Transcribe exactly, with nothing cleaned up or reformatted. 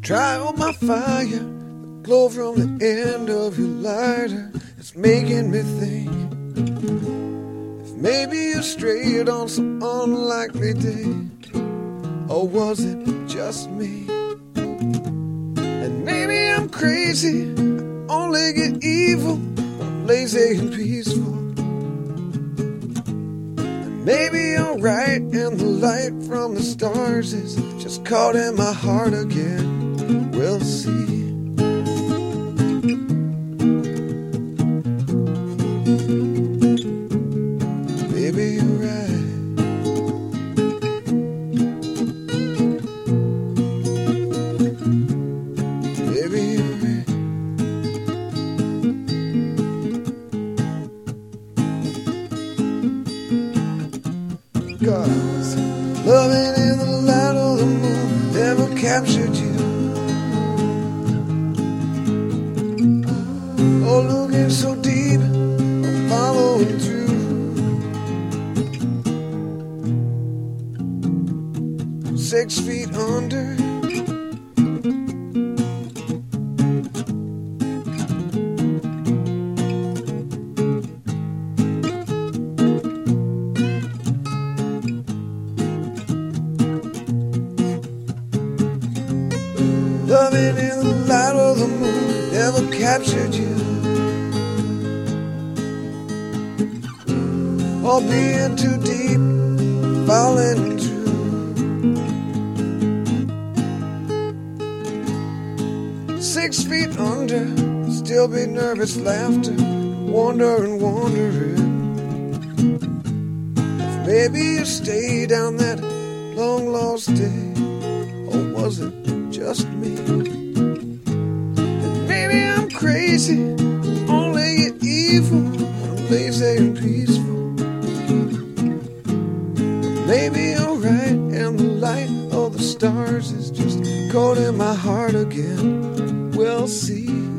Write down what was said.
Try on my fire, the glow from the end of your lighter. It's making me think if maybe you strayed on some unlikely day, or was it just me? And maybe I'm crazy, I only get evil when I'm lazy and peaceful. And maybe you're right, and the light from the stars is just caught in my heart again. We'll see. Maybe you're right. Maybe you're right. Cause loving in the light of the moon never captured you. Oh, looking so deep, I'm following through. Six feet under. Loving in the light of the moon never captured you. Or being too deep, falling through. Six feet under, still be nervous laughter, wondering, wondering if maybe you stayed down that long lost day, or was it just me? And maybe I'm crazy, only get evil when I'm lazy and peaceful. Maybe you're right, and the light of the stars is just caught in my heart again. We'll see.